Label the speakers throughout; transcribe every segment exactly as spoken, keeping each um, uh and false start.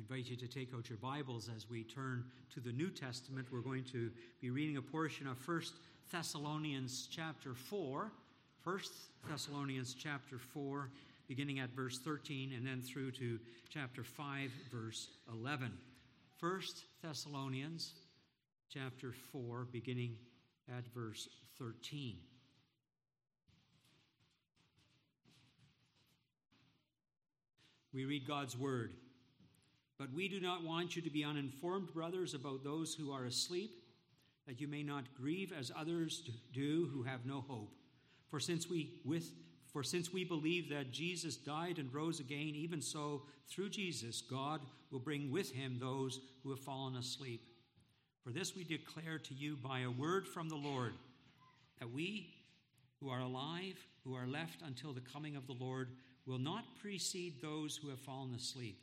Speaker 1: invite you to take out your Bibles as we turn to the New Testament. We're going to be reading a portion of First Thessalonians chapter four. First Thessalonians chapter four, beginning at verse thirteen, and then through to chapter five, verse eleven. First Thessalonians chapter four, beginning at verse thirteen. We read God's word. But we do not want you to be uninformed, brothers, about those who are asleep, that you may not grieve as others do who have no hope. For since we with for since we believe that Jesus died and rose again, even so, through Jesus, God will bring with him those who have fallen asleep. For this we declare to you by a word from the Lord, that we who are alive, who are left until the coming of the Lord, will not precede those who have fallen asleep.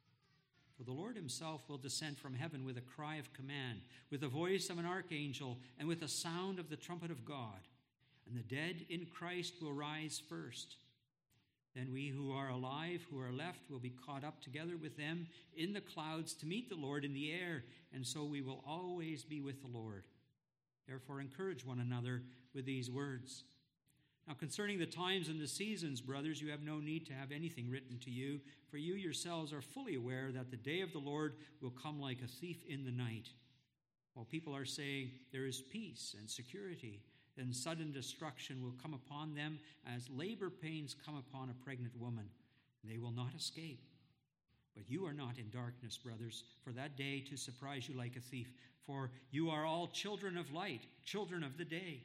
Speaker 1: For the Lord himself will descend from heaven with a cry of command, with the voice of an archangel, and with the sound of the trumpet of God. And the dead in Christ will rise first. Then we who are alive, who are left, will be caught up together with them in the clouds to meet the Lord in the air, and so we will always be with the Lord. Therefore encourage one another with these words. Now concerning the times and the seasons, brothers, you have no need to have anything written to you, for you yourselves are fully aware that the day of the Lord will come like a thief in the night. While people are saying there is peace and security, then sudden destruction will come upon them as labor pains come upon a pregnant woman. They will not escape. But you are not in darkness, brothers, for that day to surprise you like a thief. For you are all children of light, children of the day.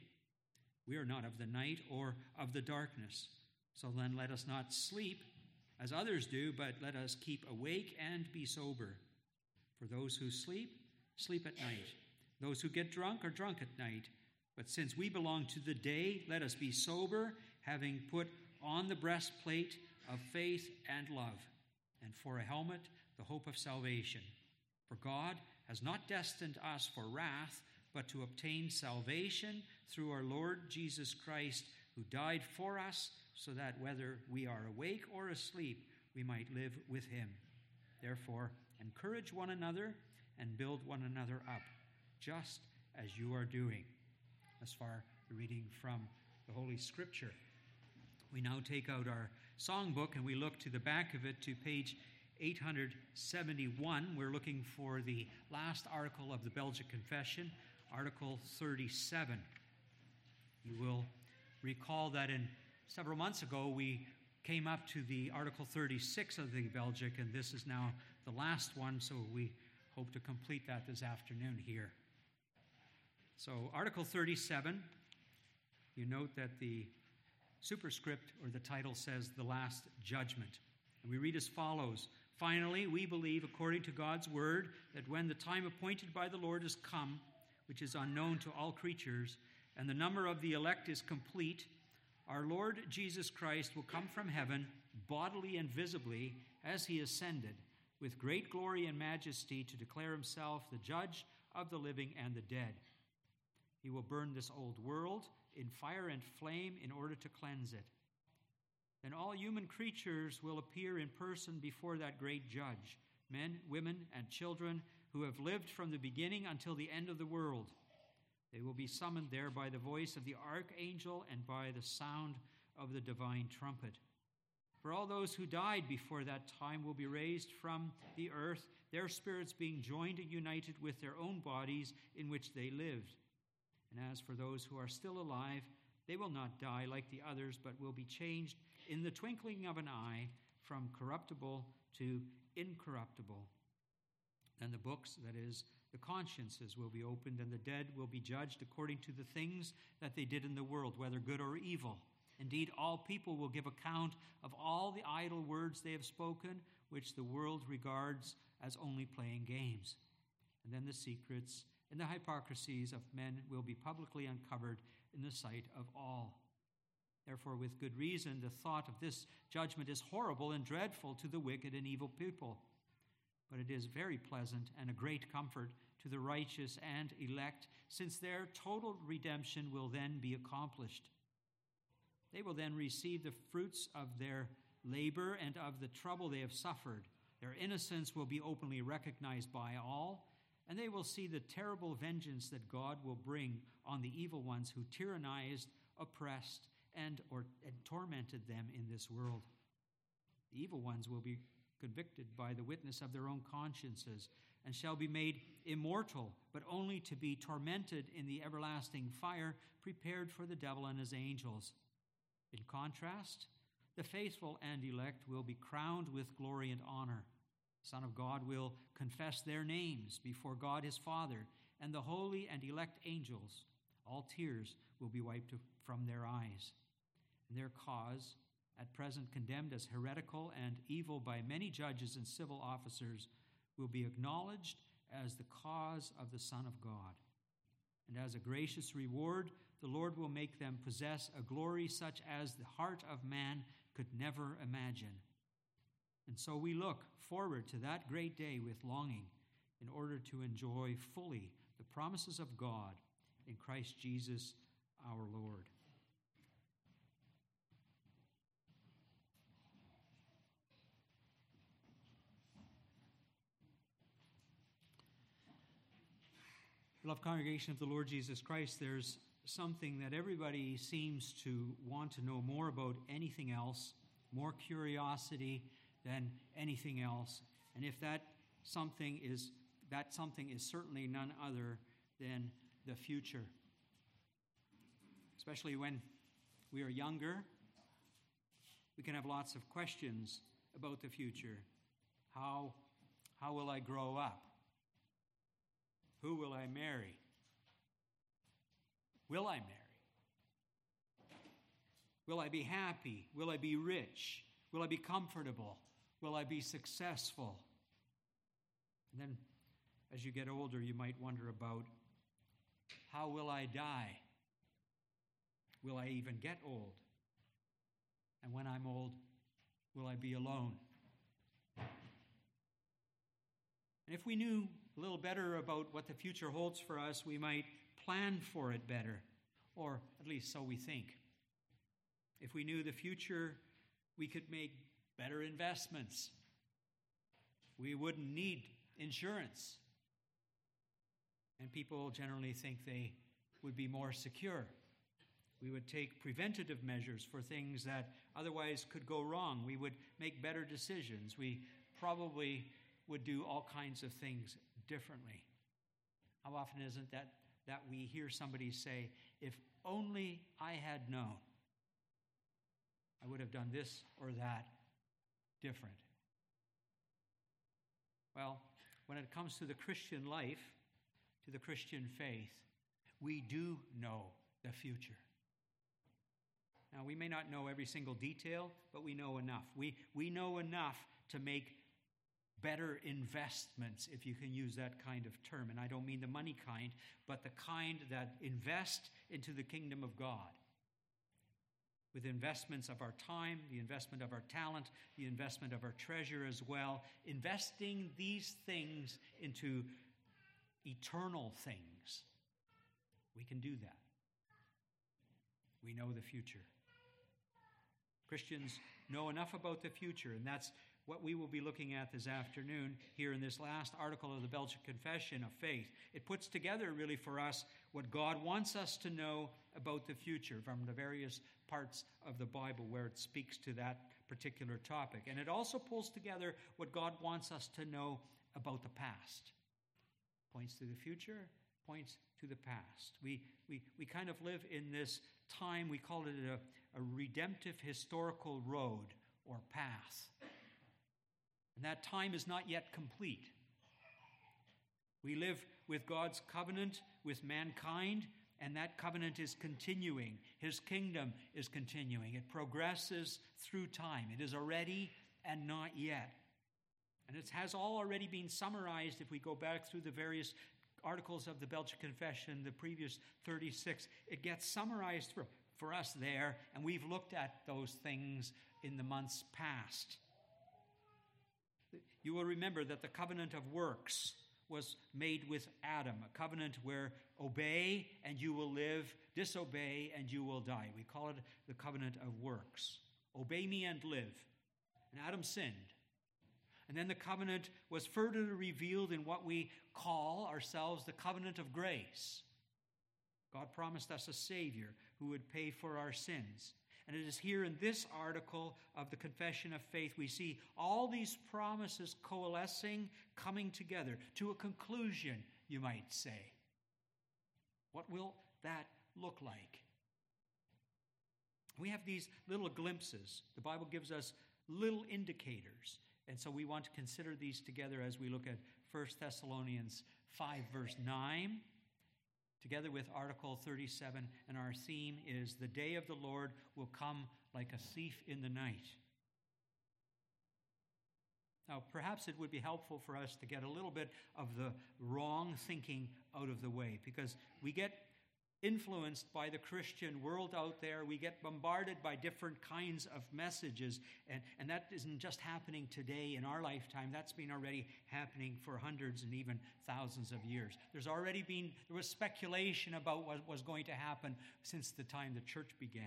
Speaker 1: We are not of the night or of the darkness. So then let us not sleep as others do, but let us keep awake and be sober. For those who sleep, sleep at night. Those who get drunk are drunk at night. But since we belong to the day, let us be sober, having put on the breastplate of faith and love, and for a helmet, the hope of salvation. For God has not destined us for wrath, but to obtain salvation through our Lord Jesus Christ, who died for us, so that whether we are awake or asleep, we might live with him. Therefore, encourage one another and build one another up, just as you are doing. As far the reading from the Holy Scripture. We now take out our songbook and we look to the back of it to page eight hundred seventy-one. We're looking for the last article of the Belgic Confession, Article thirty-seven. You will recall that in several months ago we came up to the Article thirty-six of the Belgic, and this is now the last one, so we hope to complete that this afternoon here. So Article thirty-seven, you note that the superscript or the title says the last judgment. And we read as follows. Finally, we believe according to God's word that when the time appointed by the Lord is come, which is unknown to all creatures, and the number of the elect is complete, our Lord Jesus Christ will come from heaven bodily and visibly as he ascended with great glory and majesty to declare himself the judge of the living and the dead. He will burn this old world in fire and flame in order to cleanse it. Then all human creatures will appear in person before that great judge, men, women, and children who have lived from the beginning until the end of the world. They will be summoned there by the voice of the archangel and by the sound of the divine trumpet. For all those who died before that time will be raised from the earth, their spirits being joined and united with their own bodies in which they lived. And as for those who are still alive, they will not die like the others, but will be changed in the twinkling of an eye from corruptible to incorruptible. Then the books, that is, the consciences, will be opened, and the dead will be judged according to the things that they did in the world, whether good or evil. Indeed, all people will give account of all the idle words they have spoken, which the world regards as only playing games. And then the secrets and the hypocrisies of men will be publicly uncovered in the sight of all. Therefore, with good reason, the thought of this judgment is horrible and dreadful to the wicked and evil people. But it is very pleasant and a great comfort to the righteous and elect, since their total redemption will then be accomplished. They will then receive the fruits of their labor and of the trouble they have suffered, Their innocence will be openly recognized by all, and they will see the terrible vengeance that God will bring on the evil ones who tyrannized, oppressed, and, or, and tormented them in this world. The evil ones will be convicted by the witness of their own consciences and shall be made immortal, but only to be tormented in the everlasting fire prepared for the devil and his angels. In contrast, the faithful and elect will be crowned with glory and honor. The Son of God will confess their names before God his Father and the holy and elect angels. All tears will be wiped from their eyes. And their cause, at present condemned as heretical and evil by many judges and civil officers, will be acknowledged as the cause of the Son of God. And as a gracious reward, the Lord will make them possess a glory such as the heart of man could never imagine. And so we look forward to that great day with longing in order to enjoy fully the promises of God in Christ Jesus our Lord. Beloved congregation of the Lord Jesus Christ, there's something that everybody seems to want to know more about anything else, more curiosity than anything else. And if that something is that something is certainly none other than the future. Especially when we are younger, we can have lots of questions about the future. How, how will I grow up? Who will I marry? Will I marry? Will I be happy? Will I be rich? Will I be comfortable? Will I be successful? And then, as you get older, you might wonder about, how will I die? Will I even get old? And when I'm old, will I be alone? And if we knew a little better about what the future holds for us, we might plan for it better, or at least so we think. If we knew the future, we could make better investments. We wouldn't need insurance. And people generally think they would be more secure. We would take preventative measures for things that otherwise could go wrong. We would make better decisions. We probably would do all kinds of things differently. How often isn't that that we hear somebody say, if only I had known, I would have done this or that different. Well, when it comes to the Christian life, to the Christian faith, we do know the future. Now, we may not know every single detail, but we know enough. We, we know enough to make better investments, if you can use that kind of term. And I don't mean the money kind, but the kind that invest into the kingdom of God. With investments of our time, the investment of our talent, the investment of our treasure as well. Investing these things into eternal things. We can do that. We know the future. Christians know enough about the future, and that's what we will be looking at this afternoon here in this last article of the Belgian Confession of Faith. It puts together really for us what God wants us to know about the future from the various parts of the Bible where it speaks to that particular topic. And it also pulls together what God wants us to know about the past. Points to the future, points to the past. We, we, we kind of live in this time, we call it a, a redemptive historical road or path. And that time is not yet complete. We live with God's covenant with mankind, and that covenant is continuing. His kingdom is continuing. It progresses through time. It is already and not yet. And it has all already been summarized if we go back through the various articles of the Belgian Confession, the previous thirty-six. It gets summarized for, for us there, and we've looked at those things in the months past. You will remember that the covenant of works was made with Adam, a covenant where obey and you will live, disobey and you will die. We call it the covenant of works. Obey me and live. And Adam sinned. And then the covenant was further revealed in what we call ourselves the covenant of grace. God promised us a Savior who would pay for our sins. And it is here in this article of the Confession of Faith we see all these promises coalescing, coming together to a conclusion, you might say. What will that look like? We have these little glimpses. The Bible gives us little indicators. And so we want to consider these together as we look at First Thessalonians five, verse nine, together with Article thirty-seven. And our theme is, the day of the Lord will come like a thief in the night. Now, perhaps it would be helpful for us to get a little bit of the wrong thinking out of the way, because we get influenced by the Christian world out there. We get bombarded by different kinds of messages, and, and that isn't just happening today in our lifetime. That's been already happening for hundreds and even thousands of years. There's already been, there was speculation about what was going to happen since the time the church began.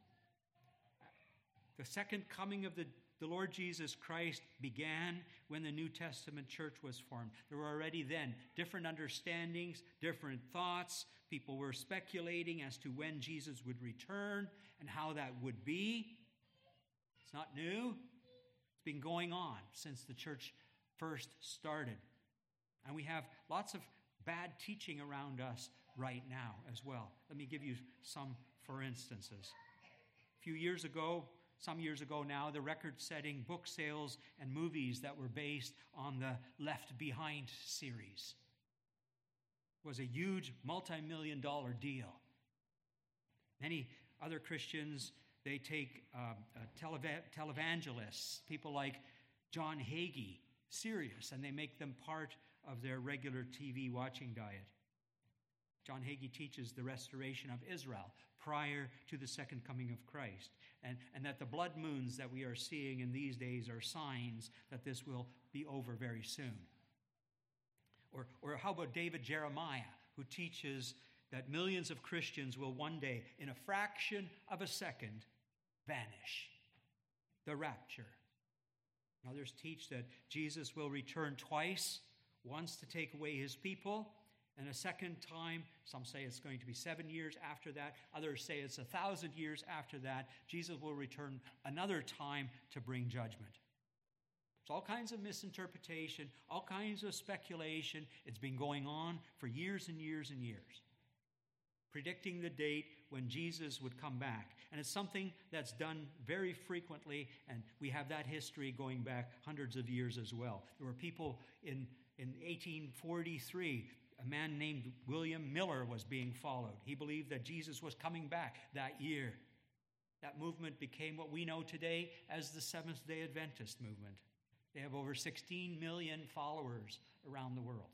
Speaker 1: The second coming of the The Lord Jesus Christ began when the New Testament church was formed. There were already then different understandings, different thoughts. People were speculating as to when Jesus would return and how that would be. It's not new. It's been going on since the church first started. And we have lots of bad teaching around us right now as well. Let me give you some for instances. A few years ago, Some years ago now, the record-setting book sales and movies that were based on the Left Behind series was a huge multi-million dollar deal. Many other Christians, they take uh, uh, telev- televangelists, people like John Hagee, serious, and they make them part of their regular T V watching diet. John Hagee teaches the restoration of Israel prior to the second coming of Christ, and, and that the blood moons that we are seeing in these days are signs that this will be over very soon. Or, or how about David Jeremiah, who teaches that millions of Christians will one day, in a fraction of a second, vanish. The rapture. Others teach that Jesus will return twice, once to take away his people, and a second time, some say it's going to be seven years after that. Others say it's a thousand years after that. Jesus will return another time to bring judgment. There's all kinds of misinterpretation, all kinds of speculation. It's been going on for years and years and years, predicting the date when Jesus would come back. And it's something that's done very frequently, and we have that history going back hundreds of years as well. There were people in, in eighteen forty-three, a man named William Miller was being followed. He believed that Jesus was coming back that year. That movement became what we know today as the Seventh-day Adventist movement. They have over sixteen million followers around the world.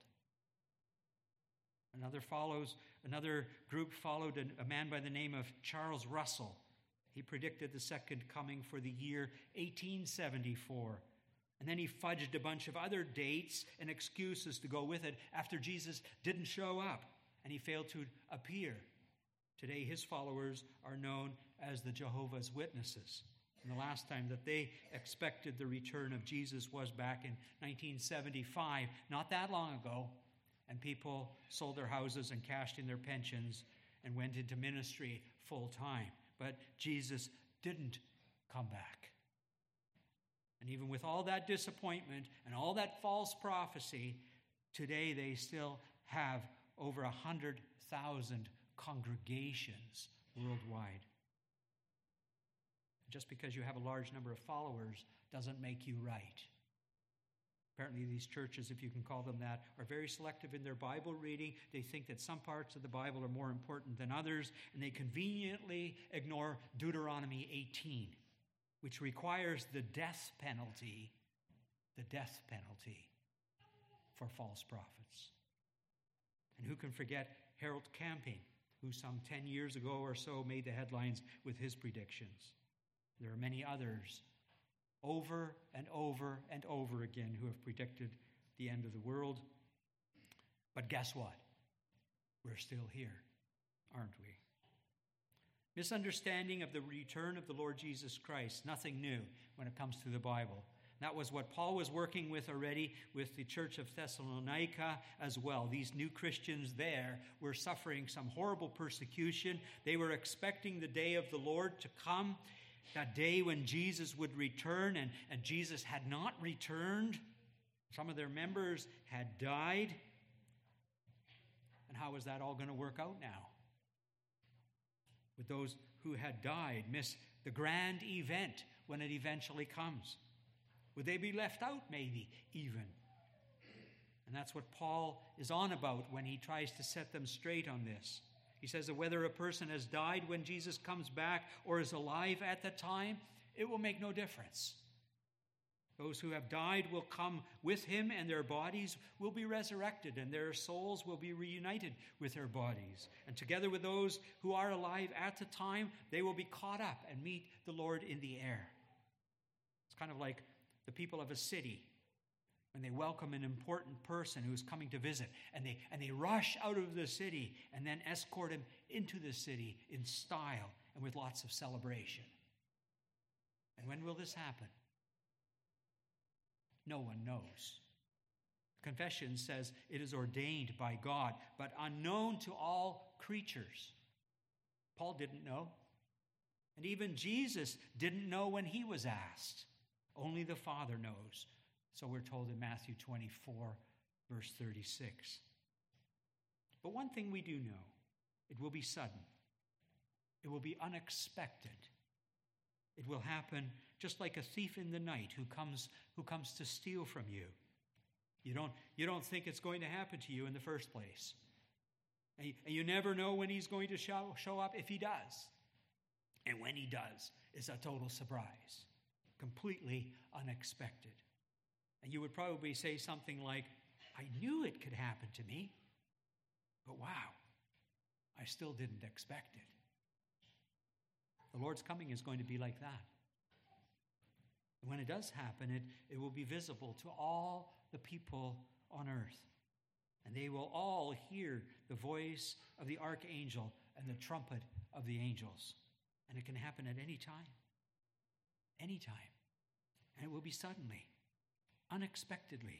Speaker 1: Another follows, another group followed a, a man by the name of Charles Russell. He predicted the second coming for the year eighteen seventy-four. And then he fudged a bunch of other dates and excuses to go with it after Jesus didn't show up and he failed to appear. Today, his followers are known as the Jehovah's Witnesses. And the last time that they expected the return of Jesus was back in nineteen seventy-five, not that long ago. And people sold their houses and cashed in their pensions and went into ministry full time. But Jesus didn't come back. And even with all that disappointment and all that false prophecy, today they still have over one hundred thousand congregations worldwide. Just because you have a large number of followers doesn't make you right. Apparently these churches, if you can call them that, are very selective in their Bible reading. They think that some parts of the Bible are more important than others, and they conveniently ignore Deuteronomy eighteen, which requires the death penalty, the death penalty for false prophets. And who can forget Harold Camping, who some ten years ago or so made the headlines with his predictions. There are many others over and over and over again who have predicted the end of the world. But guess what? We're still here, aren't we? Misunderstanding of the return of the Lord Jesus Christ, nothing new when it comes to the Bible. That was what Paul was working with already with the church of Thessalonica as well. These new Christians there were suffering some horrible persecution. They were expecting the day of the Lord to come, that day when Jesus would return, and, and Jesus had not returned. Some of their members had died. And how is that all going to work out now? Would those who had died miss the grand event when it eventually comes? Would they be left out, maybe, even? And that's what Paul is on about when he tries to set them straight on this. He says that whether a person has died when Jesus comes back or is alive at the time, it will make no difference. Those who have died will come with him, and their bodies will be resurrected, and their souls will be reunited with their bodies. And together with those who are alive at the time, they will be caught up and meet the Lord in the air. It's kind of like the people of a city when they welcome an important person who is coming to visit, and they, and they rush out of the city and then escort him into the city in style and with lots of celebration. And when will this happen? No one knows. Confession says it is ordained by God, but unknown to all creatures. Paul didn't know. And even Jesus didn't know when he was asked. Only the Father knows. So we're told in Matthew twenty-four, verse thirty-six. But one thing we do know, it will be sudden. It will be unexpected. It will happen just like a thief in the night who comes who comes to steal from you. You don't, you don't think it's going to happen to you in the first place. And you, and you never know when he's going to show, show up, if he does. And when he does, it's a total surprise. Completely unexpected. And you would probably say something like, I knew it could happen to me, but wow, I still didn't expect it. The Lord's coming is going to be like that. And when it does happen, it, it will be visible to all the people on earth. And they will all hear the voice of the archangel and the trumpet of the angels. And it can happen at any time. Any time. And it will be suddenly, unexpectedly.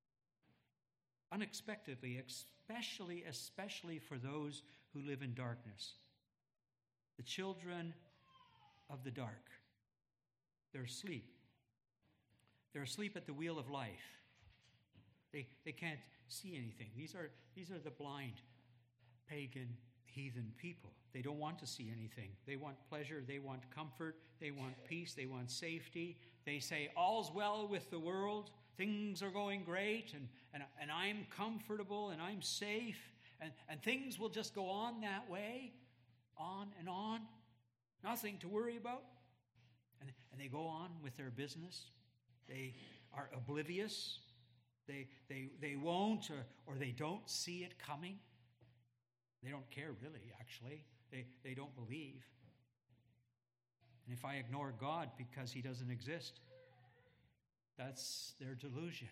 Speaker 1: Unexpectedly, especially, especially for those who live in darkness. The children of the dark. They're asleep. They're asleep at the wheel of life. They, they can't see anything. These are, these are the blind, pagan, heathen people. They don't want to see anything. They want pleasure. They want comfort. They want peace. They want safety. They say, all's well with the world. Things are going great, and, and, and I'm comfortable, and I'm safe, and, and things will just go on that way, on and on. Nothing to worry about. And, and they go on with their business. They are oblivious. They, they, they won't or, or they don't see it coming. They don't care really, actually. They, they don't believe. And if I ignore God because he doesn't exist, that's their delusion.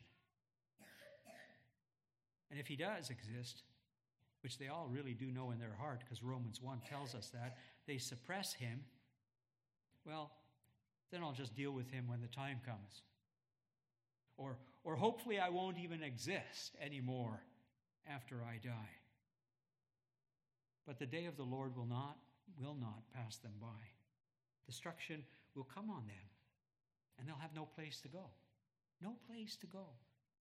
Speaker 1: And if he does exist, which they all really do know in their heart, because Romans one tells us that, they suppress him, well, then I'll just deal with him when the time comes. Or, or hopefully I won't even exist anymore after I die. But the day of the Lord will not, will not pass them by. Destruction will come on them, and they'll have no place to go. No place to go.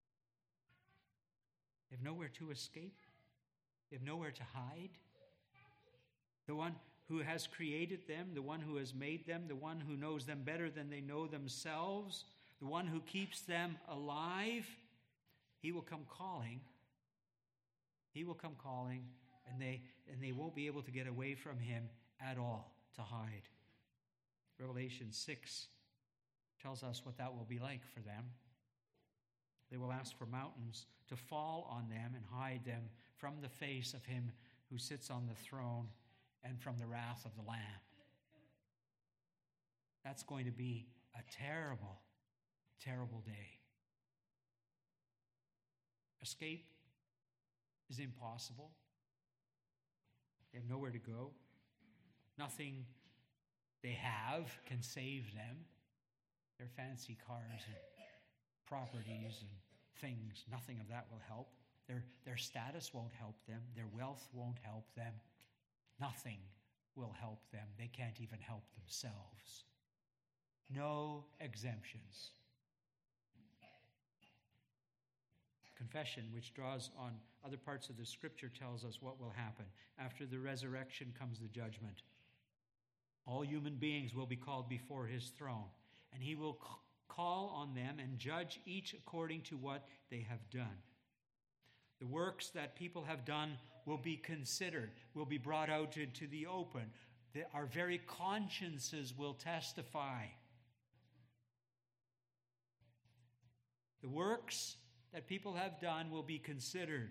Speaker 1: They have nowhere to escape. They have nowhere to hide. The one who has created them, the one who has made them, the one who knows them better than they know themselves, the one who keeps them alive, he will come calling. He will come calling, and they and they won't be able to get away from him at all to hide. Revelation six tells us what that will be like for them. They will ask for mountains to fall on them and hide them from the face of him who sits on the throne and from the wrath of the Lamb. That's going to be a terrible, terrible day. Escape is impossible. They have nowhere to go. Nothing they have can save them. Their fancy cars and properties and things. Nothing of that will help. Their, their status won't help them. Their wealth won't help them. Nothing will help them. They can't even help themselves. No exemptions. Confession, which draws on other parts of the Scripture, tells us what will happen. After the resurrection comes the judgment. All human beings will be called before his throne, and he will call on them and judge each according to what they have done. The works that people have done will be considered, will be brought out into the open. The, our very consciences will testify. The works that people have done will be considered.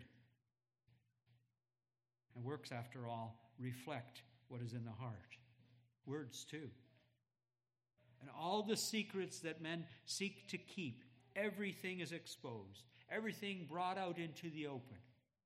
Speaker 1: And works, after all, reflect what is in the heart. Words, too. And all the secrets that men seek to keep, everything is exposed. Everything brought out into the open.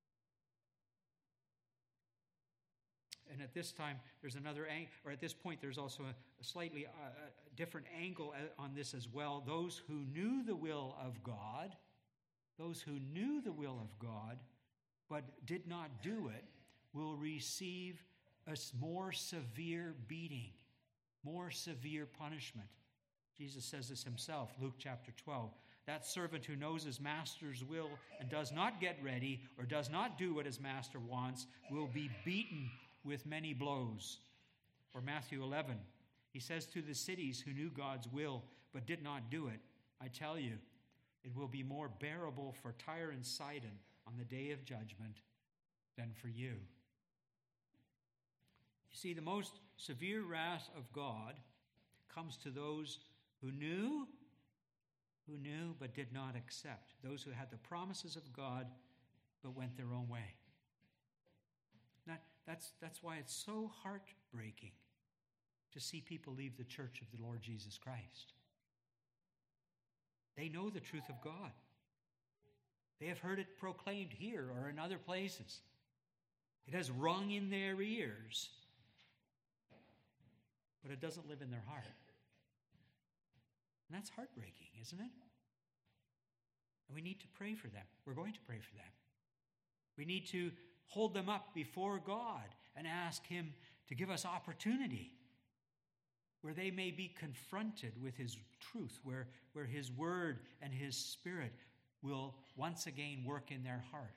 Speaker 1: And at this time, there's another angle, or at this point, there's also a, a slightly uh, a different angle on this as well. Those who knew the will of God, those who knew the will of God, but did not do it, will receive a more severe beating, more severe punishment. Jesus says this himself, Luke chapter twelve. That servant who knows his master's will and does not get ready or does not do what his master wants will be beaten with many blows. Or Matthew eleven, he says to the cities who knew God's will but did not do it, I tell you, it will be more bearable for Tyre and Sidon on the day of judgment than for you. You see, the most severe wrath of God comes to those who knew, who knew but did not accept. Those who had the promises of God but went their own way. That, that's, that's why it's so heartbreaking to see people leave the church of the Lord Jesus Christ. They know the truth of God. They have heard it proclaimed here or in other places. It has rung in their ears, but it doesn't live in their heart. And that's heartbreaking, isn't it? And we need to pray for them. We're going to pray for them. We need to hold them up before God and ask him to give us opportunity where they may be confronted with his truth, where, where his word and his spirit will once again work in their heart.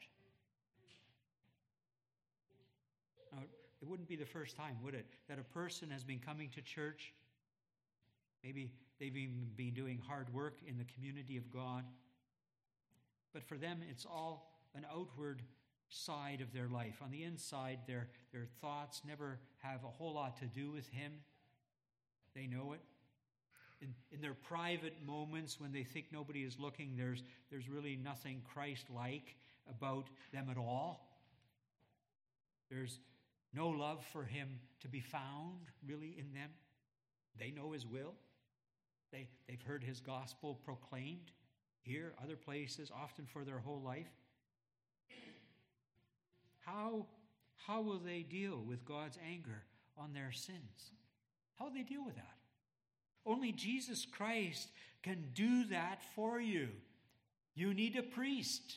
Speaker 1: Now, it wouldn't be the first time, would it, that a person has been coming to church. Maybe they've even been doing hard work in the community of God. But for them, it's all an outward side of their life. On the inside, their, their thoughts never have a whole lot to do with him. They know it. In, in their private moments when they think nobody is looking, there's, there's really nothing Christ-like about them at all. There's no love for him to be found, really, in them. They know his will. They, they've heard his gospel proclaimed here, other places, often for their whole life. How, how will they deal with God's anger on their sins? How will they deal with that? Only Jesus Christ can do that for you. You need a priest.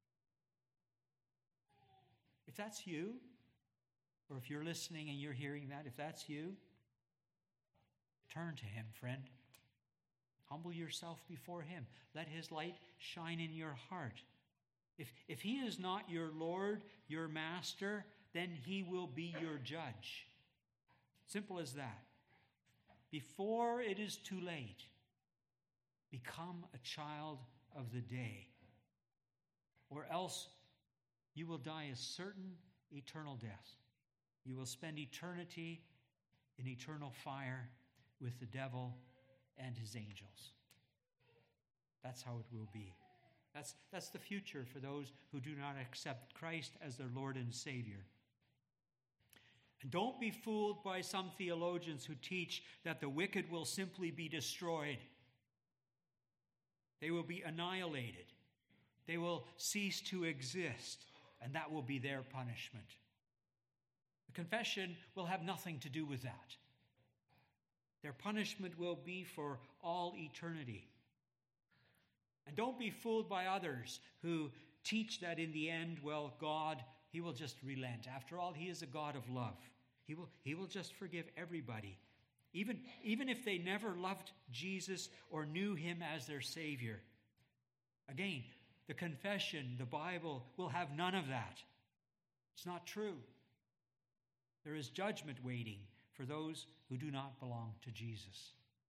Speaker 1: If that's you, or if you're listening and you're hearing that, if that's you, turn to him, friend. Humble yourself before him. Let his light shine in your heart. If, if he is not your Lord, your master, then he will be your judge. Simple as that. Before it is too late, become a child of the day, or else you will die a certain eternal death. You will spend eternity in eternal fire with the devil and his angels. That's how it will be. That's, that's the future for those who do not accept Christ as their Lord and Savior. And don't be fooled by some theologians who teach that the wicked will simply be destroyed. They will be annihilated. They will cease to exist, and that will be their punishment. The confession will have nothing to do with that. Their punishment will be for all eternity. And don't be fooled by others who teach that in the end, well, God, he will just relent. After all, he is a God of love. He will, he will just forgive everybody, even, even if they never loved Jesus or knew him as their Savior. Again, the confession, the Bible, will have none of that. It's not true. There is judgment waiting for those who do not belong to Jesus.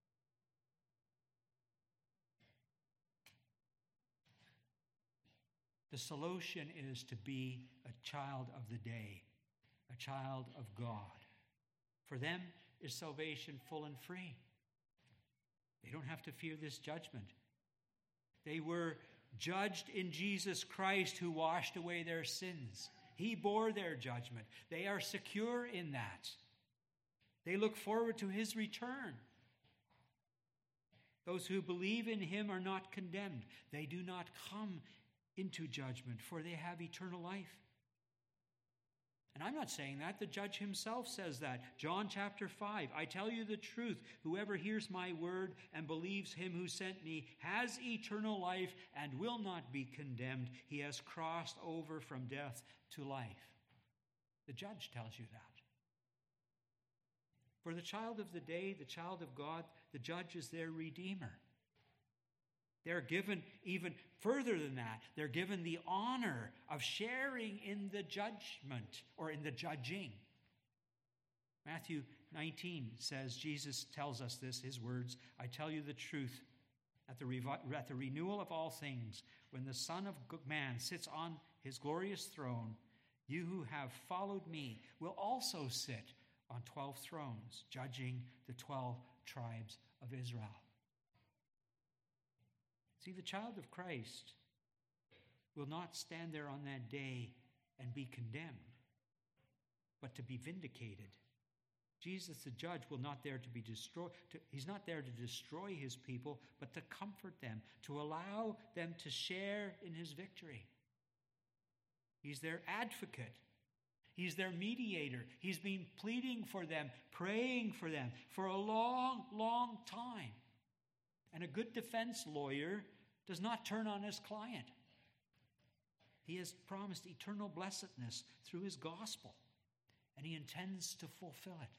Speaker 1: The solution is to be a child of the day, a child of God. For them is salvation full and free. They don't have to fear this judgment. They were judged in Jesus Christ, who washed away their sins. He bore their judgment. They are secure in that. They look forward to his return. Those who believe in him are not condemned. They do not come into judgment, for they have eternal life. And I'm not saying that. The judge himself says that. John chapter five, I tell you the truth, whoever hears my word and believes him who sent me has eternal life and will not be condemned. He has crossed over from death to life. The judge tells you that. For the child of the day, the child of God, the judge is their redeemer. They're given even further than that. They're given the honor of sharing in the judgment or in the judging. Matthew nineteen says, Jesus tells us this, his words, I tell you the truth, at the, revi- at the renewal of all things, when the Son of Man sits on his glorious throne, you who have followed me will also sit on twelve thrones, judging the twelve tribes of Israel. See, the child of Christ will not stand there on that day and be condemned, but to be vindicated. Jesus, the judge, will not there to be destroyed. To, he's not there to destroy his people, but to comfort them, to allow them to share in his victory. He's their advocate. He's their mediator. He's been pleading for them, praying for them for a long, long time. And a good defense lawyer does not turn on his client. He has promised eternal blessedness through his gospel, and he intends to fulfill it.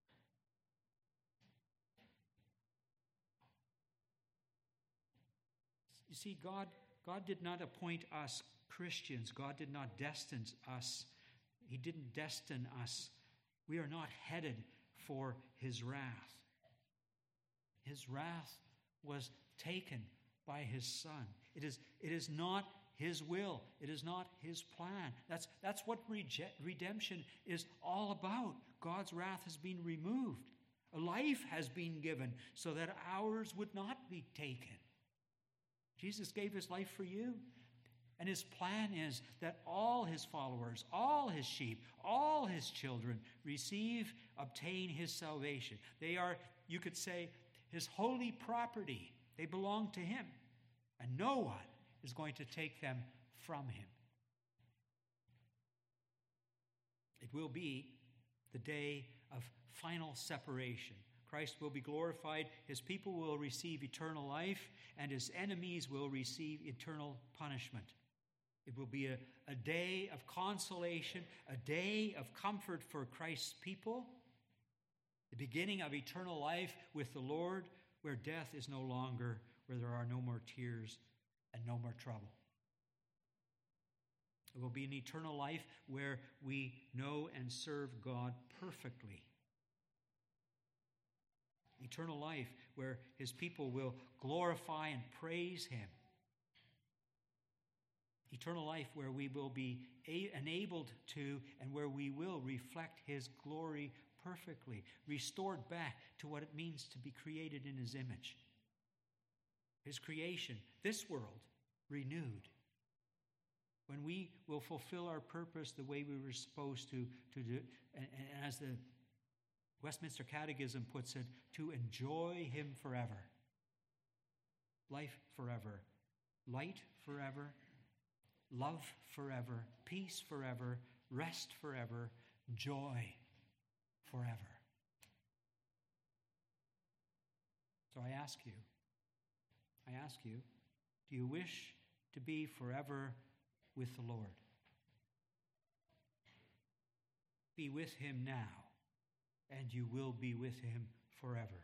Speaker 1: You see, God, God did not appoint us Christians. God did not destine us. He didn't destine us. We are not headed for his wrath. His wrath was taken by his Son. It is, it is not his will. It is not his plan. That's, that's what rege- redemption is all about. God's wrath has been removed. A life has been given so that ours would not be taken. Jesus gave his life for you. And his plan is that all his followers, all his sheep, all his children receive, obtain his salvation. They are, you could say, his holy property. They belong to him, and no one is going to take them from him. It will be the day of final separation. Christ will be glorified, his people will receive eternal life, and his enemies will receive eternal punishment. It will be a, a day of consolation, a day of comfort for Christ's people, the beginning of eternal life with the Lord, where death is no longer, where there are no more tears and no more trouble. It will be an eternal life where we know and serve God perfectly. Eternal life where his people will glorify and praise him. Eternal life where we will be a- enabled to and where we will reflect his glory perfectly, restored back to what it means to be created in his image. His creation, this world, renewed. When we will fulfill our purpose the way we were supposed to, to do, and, and as the Westminster Catechism puts it, to enjoy him forever. Life forever. Light forever. Love forever. Peace forever. Rest forever. Joy forever. So I ask you, I ask you, Do you wish to be forever with the Lord? Be with him now, and you will be with him forever.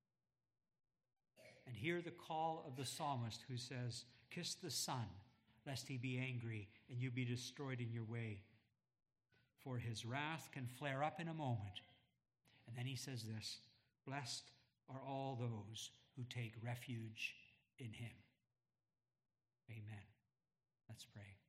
Speaker 1: And hear the call of the psalmist who says, kiss the Son, lest he be angry and you be destroyed in your way. For his wrath can flare up in a moment. And then he says this, blessed are all those who take refuge in him. Amen. Let's pray.